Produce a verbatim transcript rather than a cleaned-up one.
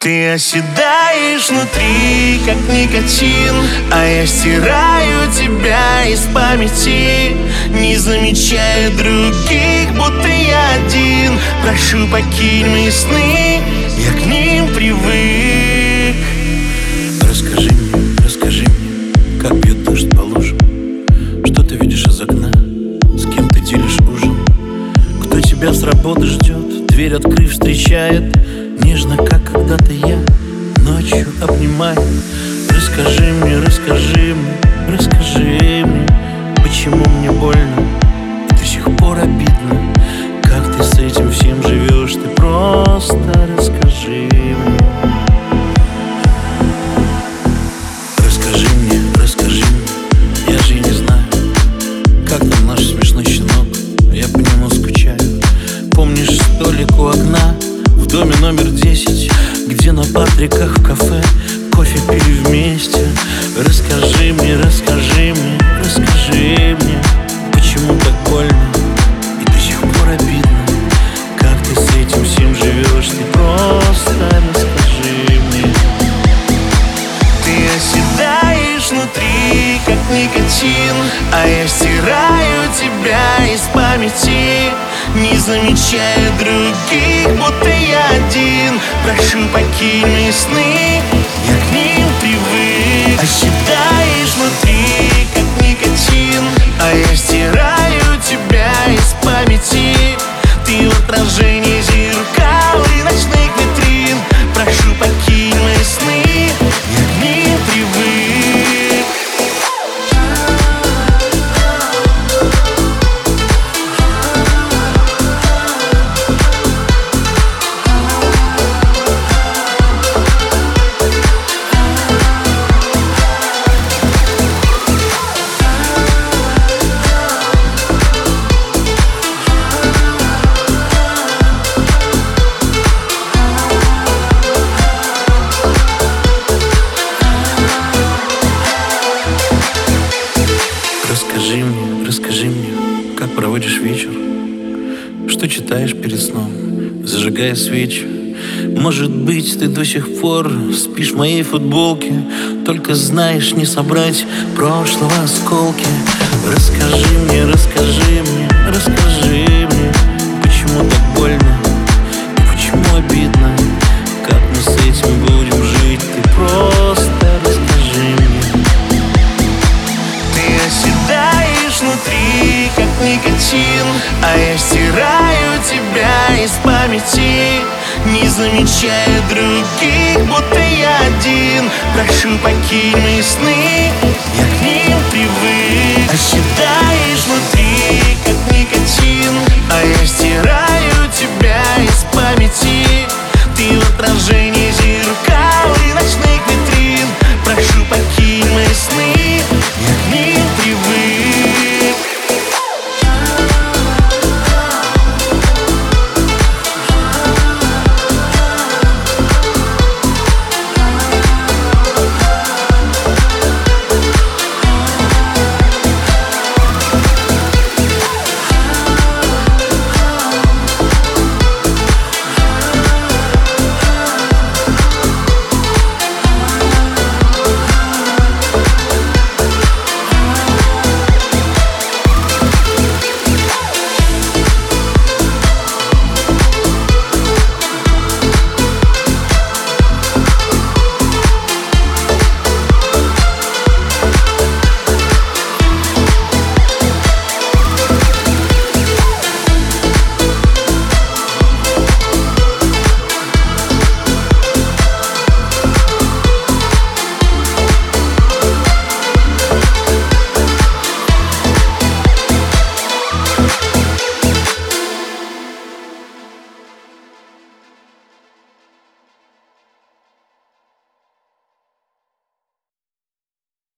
Ты оседаешь внутри, как никотин, а я стираю тебя из памяти, не замечая других, будто я один. Прошу, покинь мои сны, я к ним привык. Расскажи мне, расскажи мне, как бьет дождь по лужам, что ты видишь из окна, с кем ты делишь ужин, кто тебя с работы ждет, дверь открыв встречает, нежно, как когда-то я ночью обнимаю. Расскажи мне, расскажи мне, расскажи мне, почему мне больно и до сих пор обидно. Как ты с этим всем живешь, ты просто расскажи мне. Расскажи мне, расскажи мне, я же и не знаю, как там наш смешной щенок, я по нему скучаю. Помнишь столик у окна в доме номер десять, где на Патриках в кафе кофе пили вместе? Расскажи мне, расскажи мне, расскажи мне, почему так больно и до сих пор обидно. Как ты с этим всем живешь, ты просто расскажи мне. Ты оседаешь внутри, как никотин, а я стираю тебя из памяти, не замечая других, будто я один. Прошу, покинь мои сны, я к ним привык. Оседаешь внутри, как никотин, а я стираю тебя из памяти. Ты в отражении зеркал и ночных витрин. Прошу, покинь мои сны, я к ним привык. Расскажи мне, расскажи мне, как проводишь вечер, что читаешь перед сном, зажигая свечи. Может быть, ты до сих пор спишь в моей футболке, только знаешь не собрать прошлого осколки. Расскажи мне, расскажи мне, расскажи мне, почему так больно и почему обидно. Как мы с этим будем жить, ты просто расскажи мне. Ты оседаешь внутри, как никотин, а я стираю тебя из памяти, не замечая других, будто я один. Прошу, покинь мои сны, я к ним привык. Оседаешь внутри, как никотин, а я стираю тебя из памяти. Ты в отражении зеркал